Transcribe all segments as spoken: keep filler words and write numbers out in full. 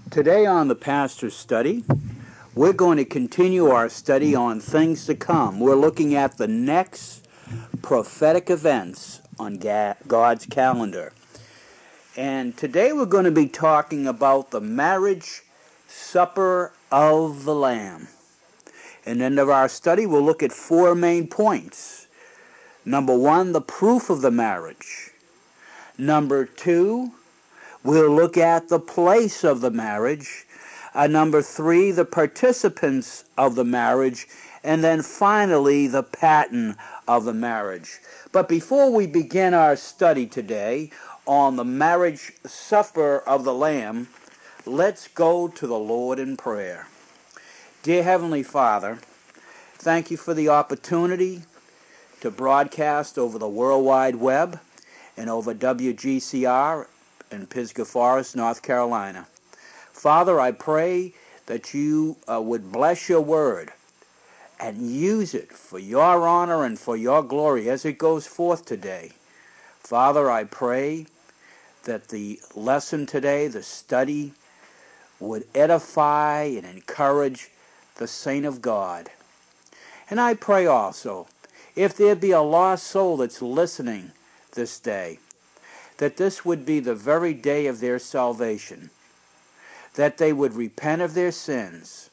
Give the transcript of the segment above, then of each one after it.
Today on the Pastor's Study, we're going to continue our study on things to come. We're looking at the next prophetic events on God's calendar. And today we're going to be talking about the marriage supper of the Lamb. And end of our study, we'll look at four main points. Number one, the proof of the marriage. Number two, we'll look at the place of the marriage. Uh, number three, the participants of the marriage. And then finally, the pattern of the marriage. But before we begin our study today on the marriage supper of the Lamb, let's go to the Lord in prayer. Dear Heavenly Father, thank you for the opportunity to broadcast over the World Wide Web and over W G C R in Pisgah Forest, North Carolina. Father, I pray that you uh, would bless your word and use it for your honor and for your glory as it goes forth today. Father, I pray that the lesson today, the study, would edify and encourage the saint of God. And I pray also, if there be a lost soul that's listening this day, that this would be the very day of their salvation, that they would repent of their sins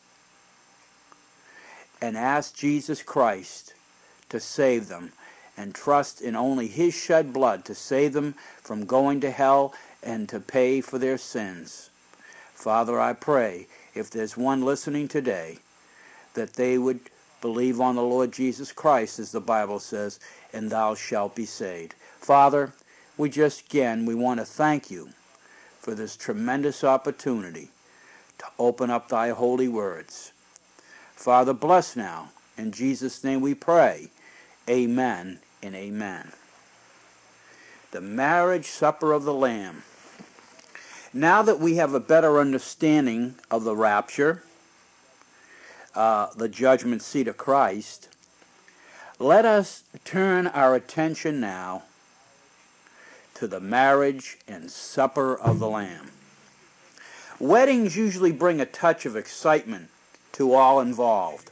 and ask Jesus Christ to save them and trust in only his shed blood to save them from going to hell and to pay for their sins. Father, I pray, if there's one listening today, that they would believe on the Lord Jesus Christ, as the Bible says, and thou shalt be saved. Father, we just again, we want to thank you for this tremendous opportunity to open up thy holy words. Father, bless now. In Jesus' name we pray. Amen and amen. The marriage supper of the Lamb. Now that we have a better understanding of the rapture, uh, the judgment seat of Christ, let us turn our attention now to the marriage and supper of the Lamb. Weddings usually bring a touch of excitement to all involved.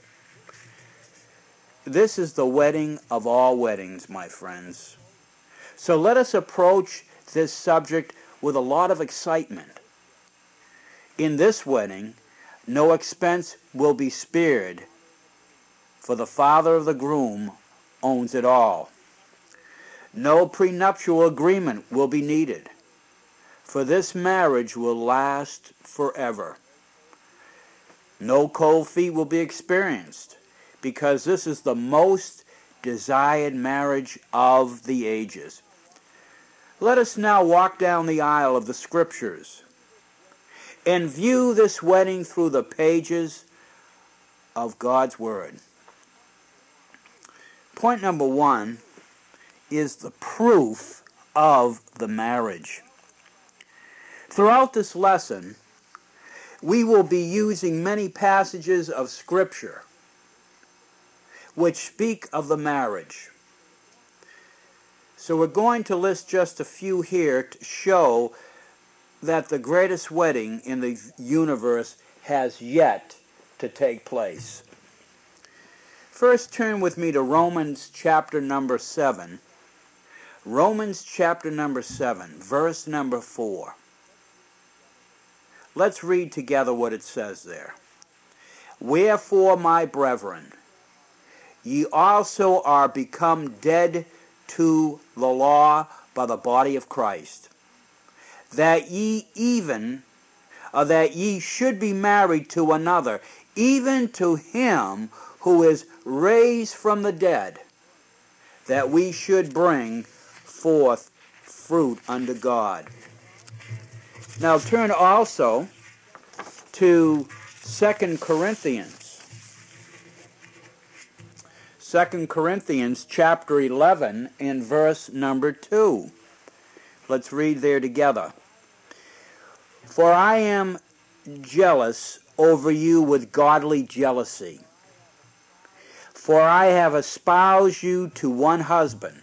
This is the wedding of all weddings, my friends. So let us approach this subject with a lot of excitement. In this wedding, no expense will be spared, for the father of the groom owns it all. No prenuptial agreement will be needed, for this marriage will last forever. No cold feet will be experienced, because this is the most desired marriage of the ages. Let us now walk down the aisle of the Scriptures and view this wedding through the pages of God's Word. Point number one is the proof of the marriage. Throughout this lesson, we will be using many passages of Scripture which speak of the marriage. So we're going to list just a few here to show that the greatest wedding in the universe has yet to take place. First, turn with me to Romans chapter number seven. Romans chapter number seven, verse number four. Let's read together what it says there. Wherefore, my brethren, ye also are become dead to the law by the body of Christ, that ye even, uh, that ye should be married to another, even to him who is raised from the dead, that we should bring forth fruit unto God. Now turn also to Second Corinthians. Second Corinthians chapter eleven and verse number two. Let's read there together. For I am jealous over you with godly jealousy. For I have espoused you to one husband,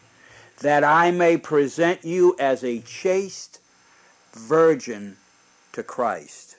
that I may present you as a chaste virgin to Christ.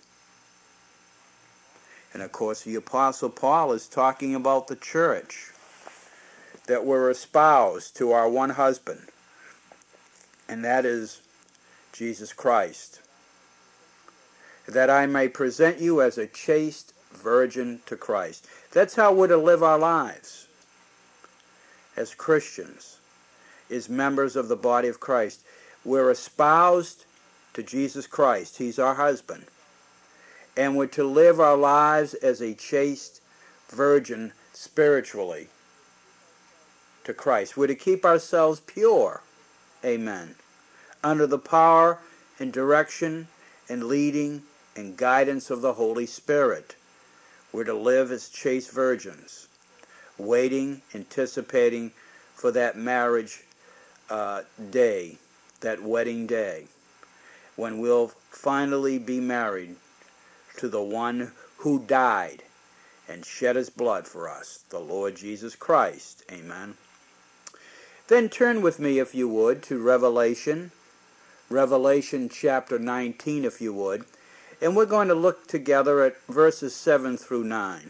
And of course, the Apostle Paul is talking about the church, that we're espoused to our one husband, and that is Jesus Christ, that I may present you as a chaste virgin to Christ. That's how we're to live our lives as Christians, as members of the body of Christ. We're espoused to Jesus Christ. He's our husband. And we're to live our lives as a chaste virgin spiritually to Christ. We're to keep ourselves pure, amen, under the power and direction and leading and guidance of the Holy Spirit. We're to live as chaste virgins, waiting, anticipating for that marriage uh, day, that wedding day, when we'll finally be married to the one who died and shed his blood for us, the Lord Jesus Christ. Amen. Then turn with me, if you would, to Revelation, Revelation chapter nineteen, if you would, and we're going to look together at verses seven through nine.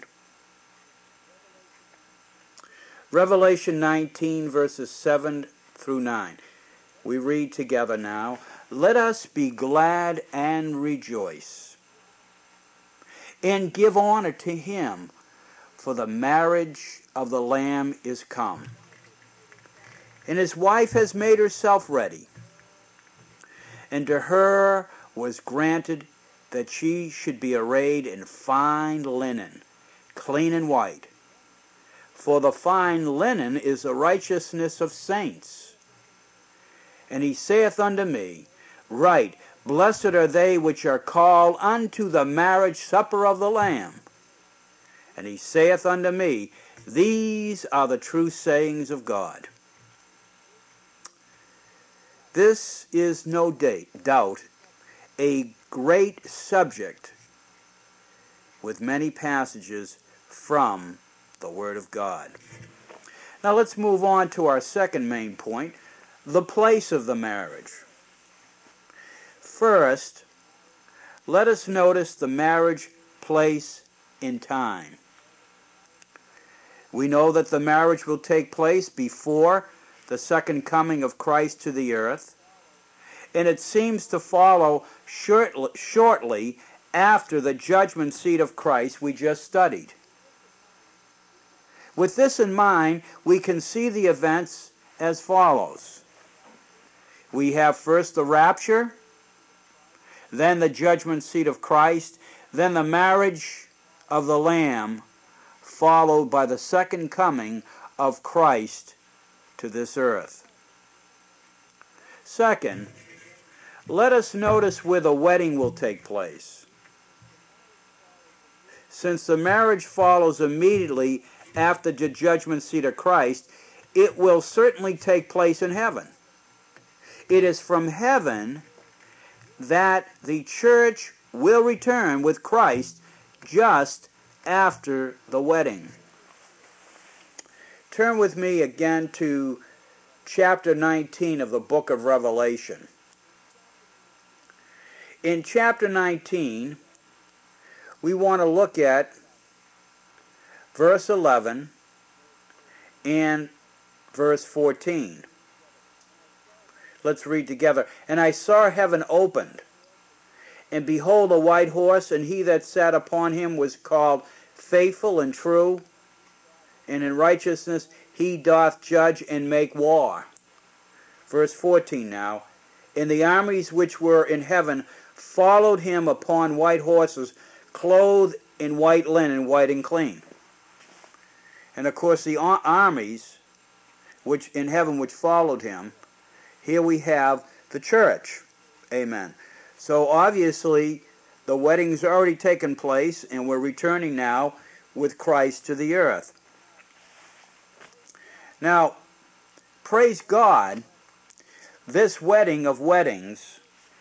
Revelation nineteen, verses seven through nine. We read together now, "Let us be glad and rejoice, and give honor to him, for the marriage of the Lamb is come, and his wife has made herself ready. And to her was granted that she should be arrayed in fine linen, clean and white. For the fine linen is the righteousness of saints. And he saith unto me, Write, Blessed are they which are called unto the marriage supper of the Lamb. And he saith unto me, These are the true sayings of God." This is no doubt a great subject with many passages from the Word of God. Now let's move on to our second main point, the place of the marriage. First, let us notice the marriage place in time. We know that the marriage will take place before the second coming of Christ to the earth, and it seems to follow shortly, shortly after the judgment seat of Christ we just studied. With this in mind, we can see the events as follows. We have first the rapture, then the judgment seat of Christ, then the marriage of the Lamb, followed by the second coming of Christ to this earth. Second, let us notice where the wedding will take place. Since the marriage follows immediately after the judgment seat of Christ, it will certainly take place in heaven. It is from heaven that the church will return with Christ just after the wedding. Turn with me again to chapter nineteen of the book of Revelation. In chapter nineteen, we want to look at verse eleven and verse fourteen. Let's read together. "And I saw heaven opened, and behold a white horse, and he that sat upon him was called Faithful and True, and in righteousness he doth judge and make war." Verse fourteen now. "And the armies which were in heaven followed him upon white horses, clothed in white linen, white and clean." And of course the armies which in heaven which followed him, here we have the church. Amen. So obviously the wedding's already taken place, and we're returning now with Christ to the earth. Now, praise God, this wedding of weddings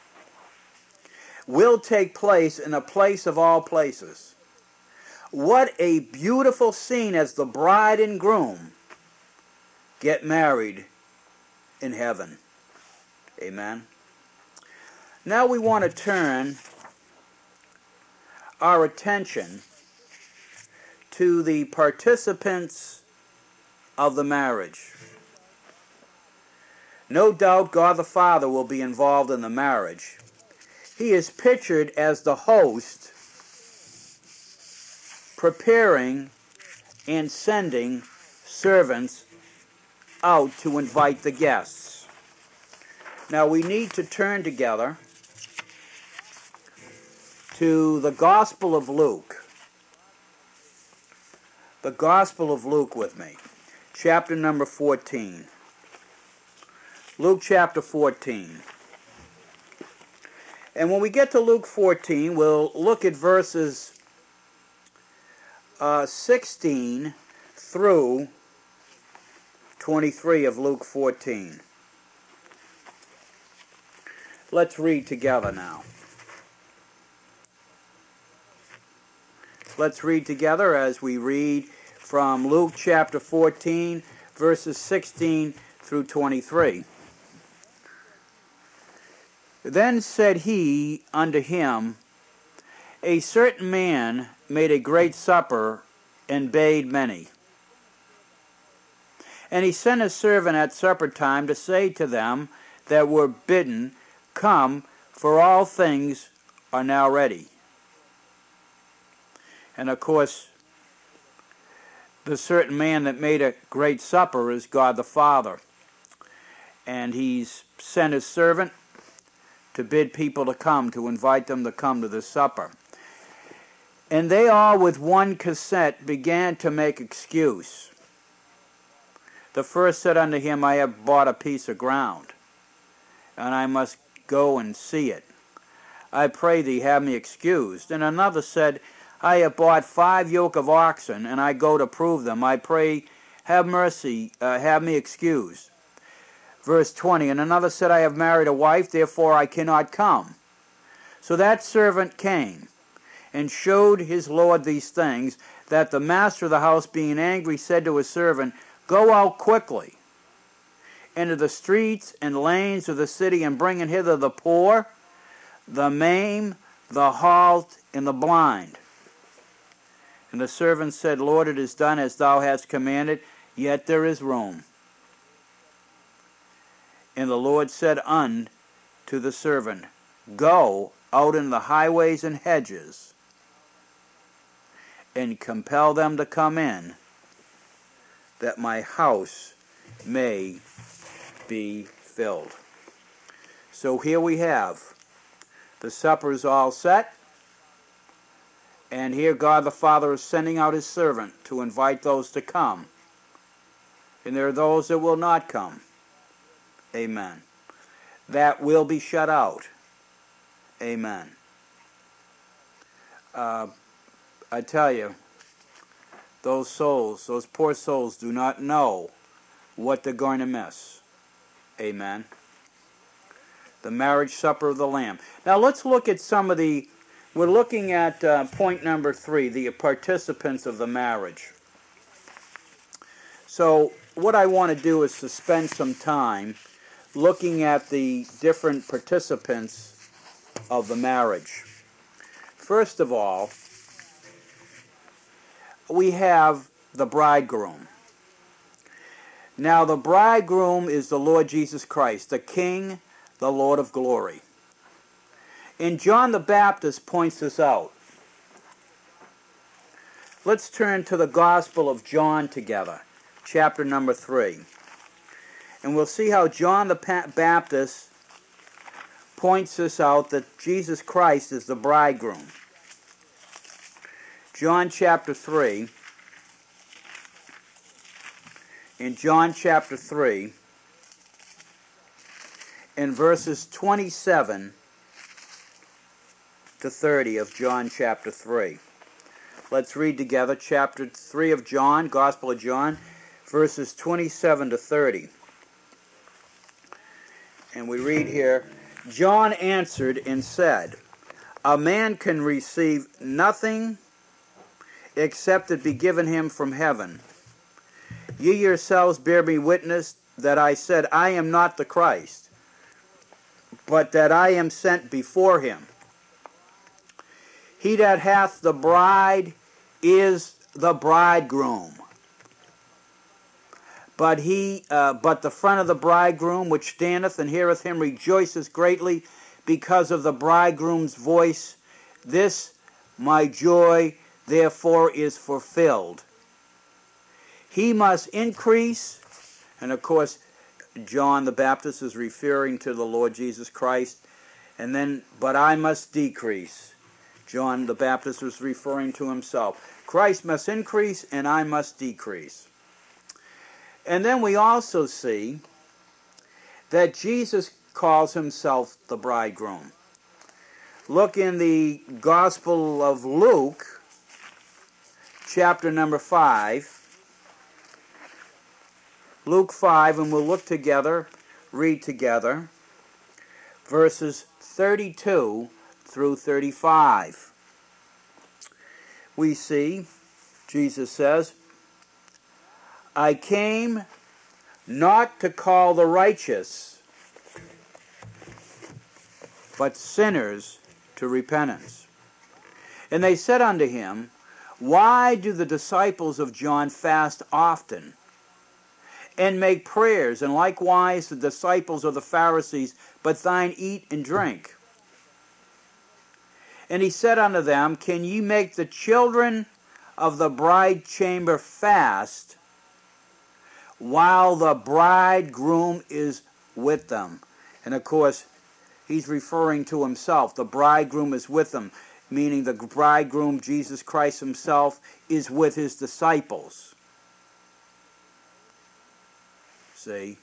will take place in a place of all places. What a beautiful scene as the bride and groom get married in heaven. Amen. Now we want to turn our attention to the participants of the marriage. No doubt God the Father will be involved in the marriage. He is pictured as the host, preparing and sending servants out to invite the guests. Now we need to turn together to the Gospel of Luke. The Gospel of Luke with me. Chapter number fourteen. Luke chapter fourteen. And when we get to Luke fourteen, we'll look at verses uh, sixteen through twenty-three of Luke fourteen. Let's read together now. Let's read together as we read from Luke chapter fourteen, verses sixteen through twenty-three. Then said he unto him, A certain man made a great supper, and bade many. And he sent his servant at supper time to say to them that were bidden, Come, for all things are now ready. And of course, the certain man that made a great supper is God the Father. And he's sent his servant to bid people to come, to invite them to come to the supper. And they all with one consent began to make excuse. The first said unto him, I have bought a piece of ground, and I must go and see it. I pray thee, have me excused. And another said, I have bought five yoke of oxen, and I go to prove them. I pray, have mercy, uh, have me excused. Verse twenty, and another said, I have married a wife, therefore I cannot come. So that servant came, and showed his lord these things, that the master of the house, being angry, said to his servant, Go out quickly into the streets and lanes of the city, and bring in hither the poor, the maimed, the halt, and the blind. And the servant said, Lord, it is done as thou hast commanded, yet there is room. And the Lord said unto the servant, Go out in the highways and hedges, and compel them to come in, that my house may be filled. So here we have, the supper is all set, and here God the Father is sending out his servant to invite those to come. And there are those that will not come. Amen. That will be shut out. Amen. Uh, I tell you, those souls, those poor souls do not know what they're going to miss. Amen. The marriage supper of the Lamb. Now let's look at some of the, we're looking at uh, point number three, the participants of the marriage. So what I want to do is to spend some time looking at the different participants of the marriage. First of all, we have the bridegroom. Now the bridegroom is the Lord Jesus Christ, the King, the Lord of glory. And John the Baptist points this out. Let's turn to the Gospel of John together, chapter number three. And we'll see how John the Baptist points this out, that Jesus Christ is the bridegroom. John chapter three. In John chapter three, in verses twenty-seven to thirty of John chapter three. Let's read together chapter three of John, Gospel of John, verses twenty-seven to thirty. And we read here, John answered and said, A man can receive nothing except it be given him from heaven. Ye yourselves bear me witness that I said, I am not the Christ, but that I am sent before him. He that hath the bride is the bridegroom. But he, uh, but the friend of the bridegroom, which standeth and heareth him, rejoiceth greatly because of the bridegroom's voice. This my joy therefore is fulfilled. He must increase, and of course John the Baptist is referring to the Lord Jesus Christ, and then, but I must decrease. John the Baptist was referring to himself. Christ must increase and I must decrease. And then we also see that Jesus calls himself the bridegroom. Look in the Gospel of Luke, chapter number five. Luke five, and we'll look together, read together, verses thirty-two through thirty-five. We see, Jesus says, I came not to call the righteous, but sinners to repentance. And they said unto him, Why do the disciples of John fast often, and make prayers, and likewise the disciples of the Pharisees, but thine eat and drink? And he said unto them, Can ye make the children of the bride chamber fast, while the bridegroom is with them? And of course, he's referring to himself. The bridegroom is with them, meaning the bridegroom, Jesus Christ himself, is with his disciples. See?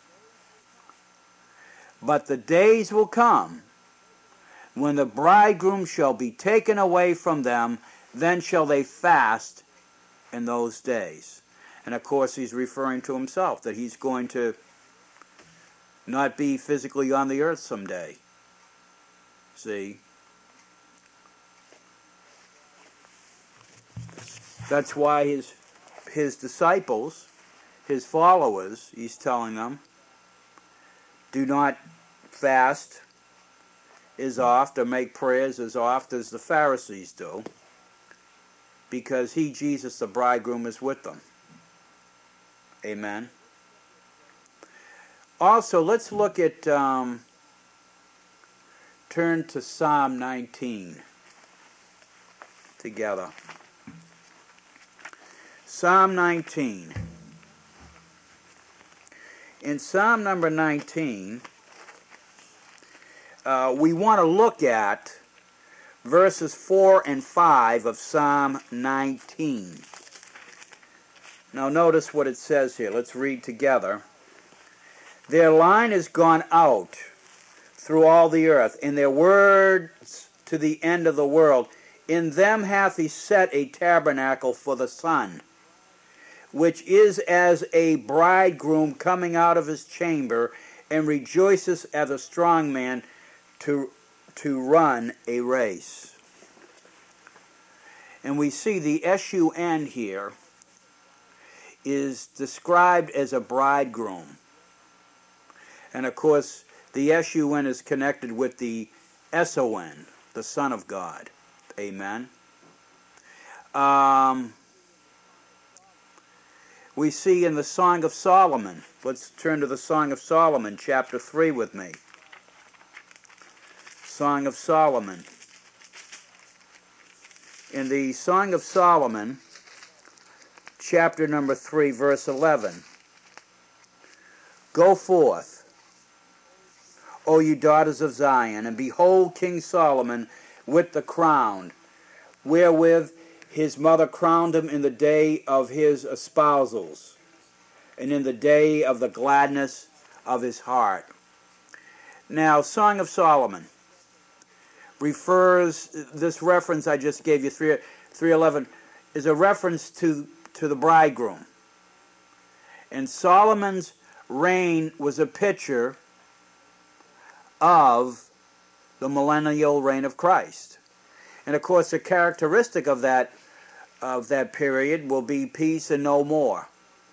But the days will come when the bridegroom shall be taken away from them, then shall they fast in those days. And of course he's referring to himself, that he's going to not be physically on the earth someday. See? That's why his, his disciples, his followers, he's telling them, do not fast as oft or make prayers as oft as the Pharisees do, because he, Jesus, the bridegroom, is with them. Amen. Also, let's look at, um, turn to Psalm nineteen together. Psalm nineteen. In Psalm number nineteen, uh, we want to look at verses four and five of Psalm nineteen. Now notice what it says here. Let's read together. Their line is gone out through all the earth, and their words to the end of the world. In them hath he set a tabernacle for the sun, which is as a bridegroom coming out of his chamber, and rejoices as a strong man to, to run a race. And we see the S U N here is described as a bridegroom. And of course, the S U N is connected with the S O N, the Son of God. Amen. Um, we see in the Song of Solomon, let's turn to the Song of Solomon, chapter three with me. Song of Solomon. In the Song of Solomon, chapter number three, verse eleven. Go forth, O you daughters of Zion, and behold King Solomon with the crown, wherewith his mother crowned him in the day of his espousals, and in the day of the gladness of his heart. Now, Song of Solomon refers, this reference I just gave you, three eleven, is a reference to, to the bridegroom. And Solomon's reign was a picture of the millennial reign of Christ. And of course, a characteristic of that of that period will be peace and no more.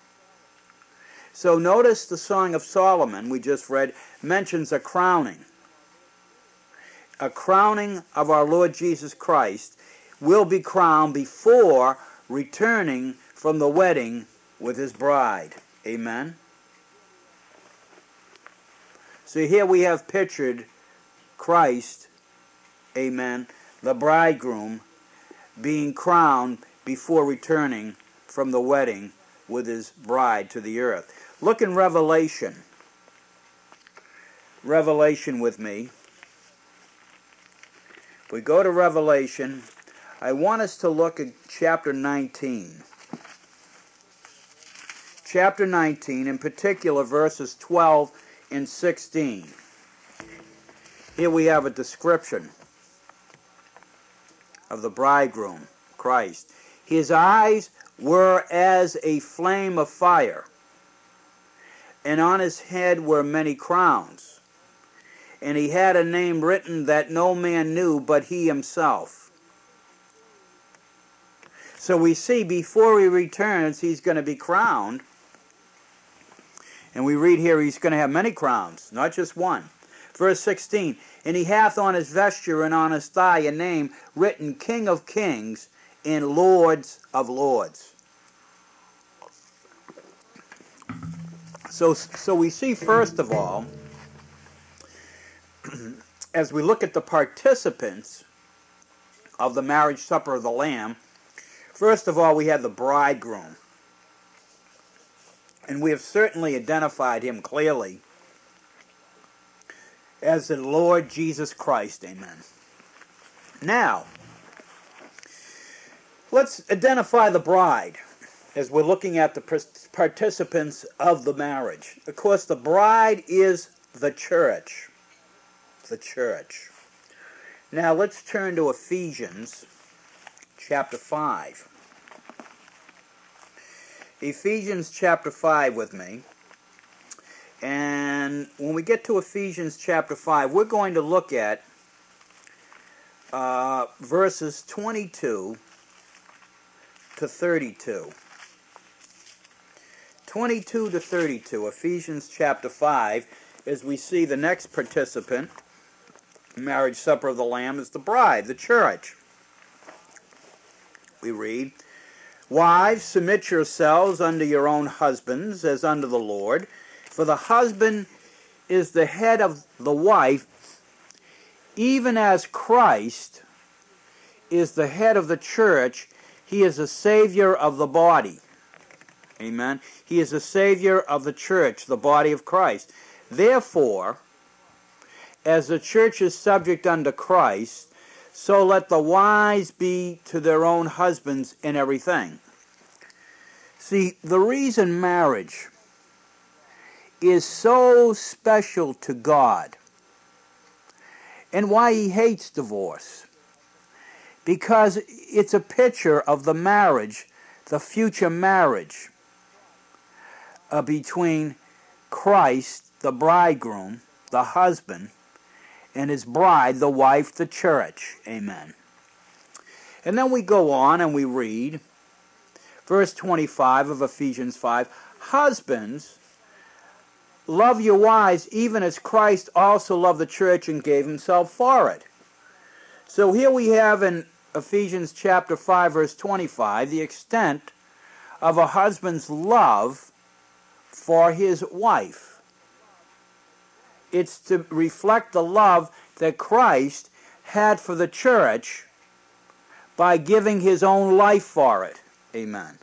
So notice the Song of Solomon we just read mentions a crowning. a crowning of our Lord Jesus Christ, will be crowned before returning from the wedding with his bride. Amen? So here we have pictured Christ, amen, the bridegroom, being crowned before returning from the wedding with his bride to the earth. Look in Revelation. Revelation with me. If we go to Revelation, I want us to look at chapter nineteen. Chapter nineteen, in particular, verses twelve and sixteen. Here we have a description of the bridegroom, Christ. His eyes were as a flame of fire, and on his head were many crowns. And he had a name written that no man knew but he himself. So we see before he returns, he's going to be crowned. And we read here he's going to have many crowns, not just one. Verse sixteen, and he hath on his vesture and on his thigh a name written, King of Kings and Lords of Lords. So, so we see, first of all, as we look at the participants of the marriage supper of the Lamb, first of all, we have the bridegroom. And we have certainly identified him clearly as the Lord Jesus Christ. Amen. Now, let's identify the bride as we're looking at the participants of the marriage. Of course, the bride is the church. The church. Now, let's turn to Ephesians chapter five. Ephesians chapter five with me. And when we get to Ephesians chapter five, we're going to look at uh, verses twenty-two to thirty-two. twenty-two to thirty-two, Ephesians chapter five, as we see the next participant, marriage supper of the Lamb, is the bride, the church. We read, Wives, submit yourselves unto your own husbands, as unto the Lord. For the husband is the head of the wife, even as Christ is the head of the church. He is a Savior of the body. Amen. He is a Savior of the church, the body of Christ. Therefore, as the church is subject unto Christ, so let the wives be to their own husbands in everything. See, the reason marriage is so special to God and why he hates divorce, because it's a picture of the marriage, the future marriage uh, between Christ, the bridegroom, the husband, and his bride, the wife, the church. Amen. And then we go on and we read verse twenty-five of Ephesians five. Husbands, love your wives, even as Christ also loved the church and gave himself for it. So here we have in Ephesians chapter five, verse twenty-five, the extent of a husband's love for his wife. It's to reflect the love that Christ had for the church by giving his own life for it. Amen.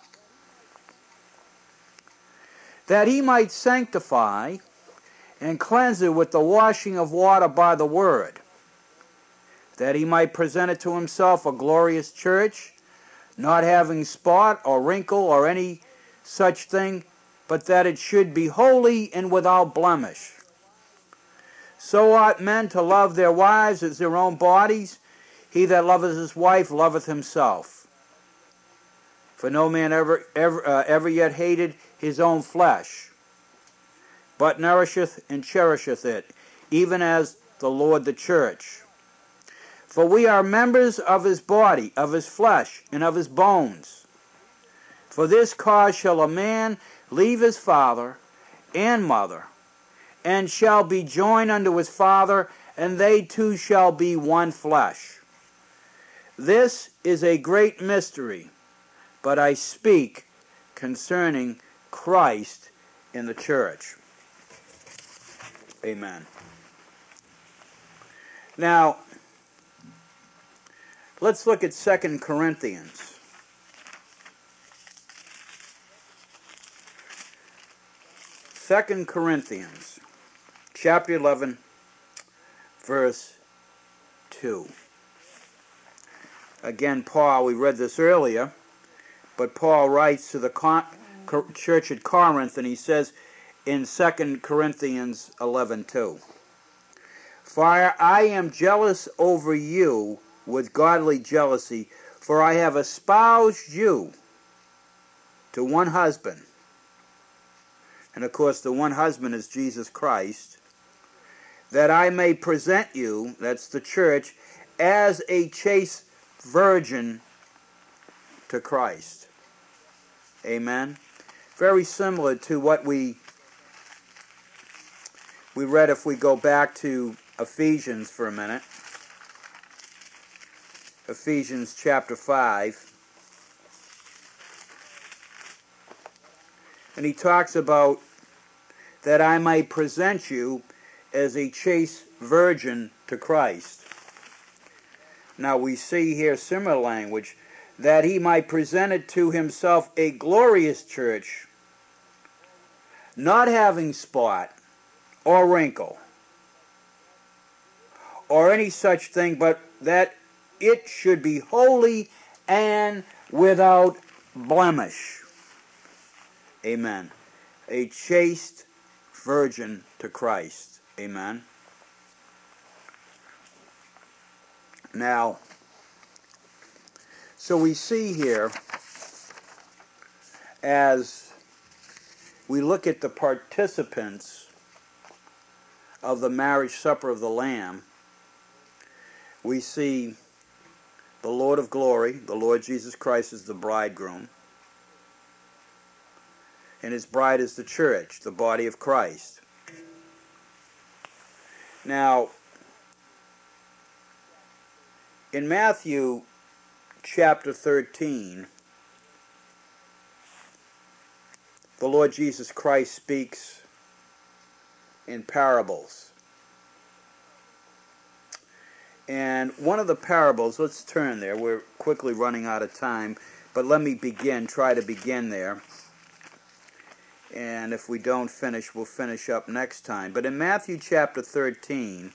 That he might sanctify and cleanse it with the washing of water by the word, that he might present it to himself a glorious church, not having spot or wrinkle or any such thing, but that it should be holy and without blemish. So ought men to love their wives as their own bodies. He that loveth his wife loveth himself. For no man ever ever uh, ever yet hated his own flesh, but nourisheth and cherisheth it, even as the Lord the church. For we are members of his body, of his flesh, and of his bones. For this cause shall a man leave his father and mother, and shall be joined unto his father, and they two shall be one flesh. This is a great mystery, but I speak concerning Christ in the church. Amen. Now, let's look at Second Corinthians. Second Corinthians, chapter eleven, verse two. Again, Paul, we read this earlier, but Paul writes to the Con- church at Corinth, and he says in Second Corinthians eleven two, "For I am jealous over you with godly jealousy, for I have espoused you to one husband." And of course, the one husband is Jesus Christ, "that I may present you," that's the church, "as a chaste virgin to Christ." Amen. Very similar to what we we read if we go back to Ephesians for a minute. Ephesians chapter five. And he talks about that I may present you as a chaste virgin to Christ. Now we see here similar language, that he might present it to himself a glorious church, not having spot or wrinkle or any such thing, but that it should be holy and without blemish. Amen. A chaste virgin to Christ. Amen. Now, so we see here, as we look at the participants of the marriage supper of the Lamb, we see the Lord of glory, the Lord Jesus Christ, is the bridegroom, and his bride is the church, the body of Christ. Now, in Matthew chapter thirteen, the Lord Jesus Christ speaks in parables. And one of the parables, let's turn there, we're quickly running out of time, but let me begin, try to begin there. And if we don't finish, we'll finish up next time. But in Matthew chapter thirteen,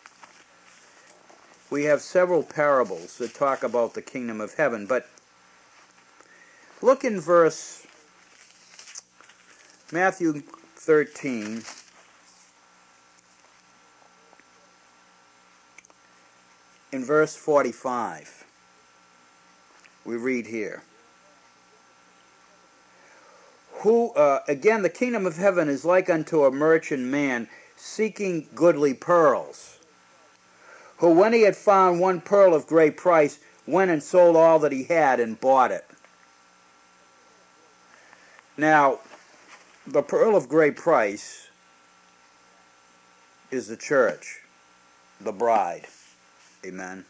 we have several parables that talk about the kingdom of heaven. But look in verse, Matthew thirteen, in verse forty-five. We read here. Who, uh, again, the kingdom of heaven is like unto a merchant man seeking goodly pearls, who, when he had found one pearl of great price, went and sold all that he had and bought it. Now, the pearl of great price is the church, the bride. Amen.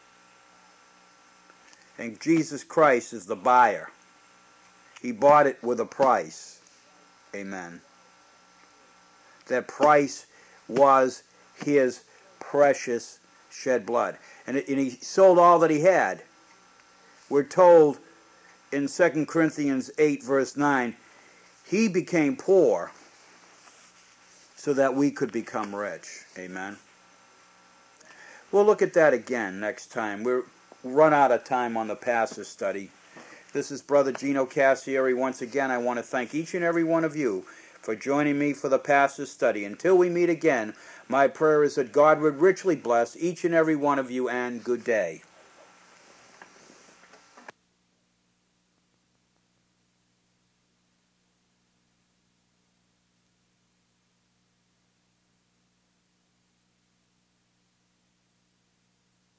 And Jesus Christ is the buyer. He bought it with a price. Amen. That price was his precious shed blood. And, it, and he sold all that he had. We're told in Second Corinthians eight, verse nine, he became poor so that we could become rich. Amen. We'll look at that again next time. We're run out of time on the pastor study. This is Brother Gino Cassieri. Once again, I want to thank each and every one of you for joining me for the pastor study. Until we meet again, my prayer is that God would richly bless each and every one of you, and good day.